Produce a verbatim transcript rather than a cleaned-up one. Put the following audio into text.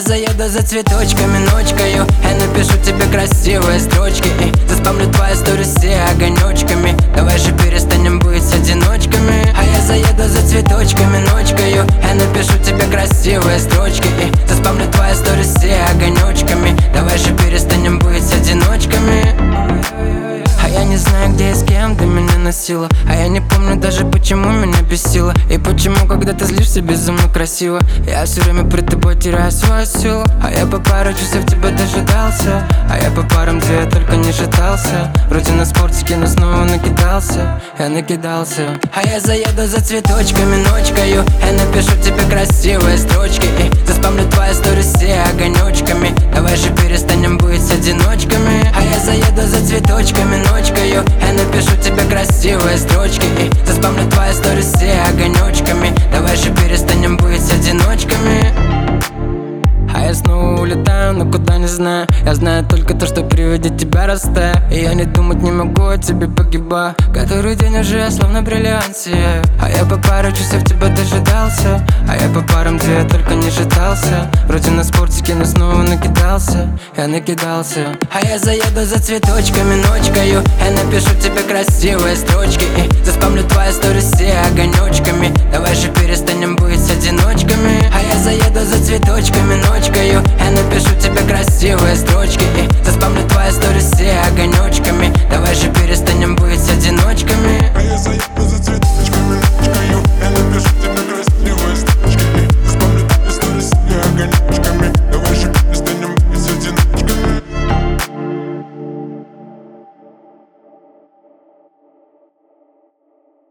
заеду за цветочками ночкою, я напишу тебе красивые строчки и заспамлю твои сторис все огонечками. Давай же перестанем быть одиночками. А я заеду за цветочками ночкою, я напишу тебе красивые строчки и заспамлю твои сторис все огонечками. Давай же перестанем быть одиночками. А я не знаю, где и с кем ты меня носила, а я не помню даже, почему меня бесило. И почему, когда ты злишься безумно красиво, я все время при тобой теряю свою силу. А я по пару часов тебя дожидался, а я по парам где я только не шатался. Вроде на спортике, но снова накидался, я накидался. А я заеду за цветочками ночкою, я напишу тебе красивые строчки и заспамлю твои сторис все огонечками. Давай же перестанем быть одиночками. А я заеду за цветочками ночкою, я напишу тебе красивые строчки и заспамлю твои сторис все огонечками. Давай же перестанем быть одиночками. А я снова улетаю, но куда не знаю. Я знаю только то, что при виде тебя растаю. И я не думать не могу, о тебе погибаю. Который день уже я словно бриллиант сияю. А я по пару часов тебя дожидался, а я по парам где я только не шатался. Вроде на спортике, но снова накидался, я накидался. А я заеду за цветочками ночкою, я напишу тебе красивые строчки и заспамлю твои сторис все огонечками. Давай же перестанем быть одиночками. А я заеду за цветочками ночкою, я напишу тебе красивые строчки и заспамлю твои сторис все огонечками. Давай же перестанем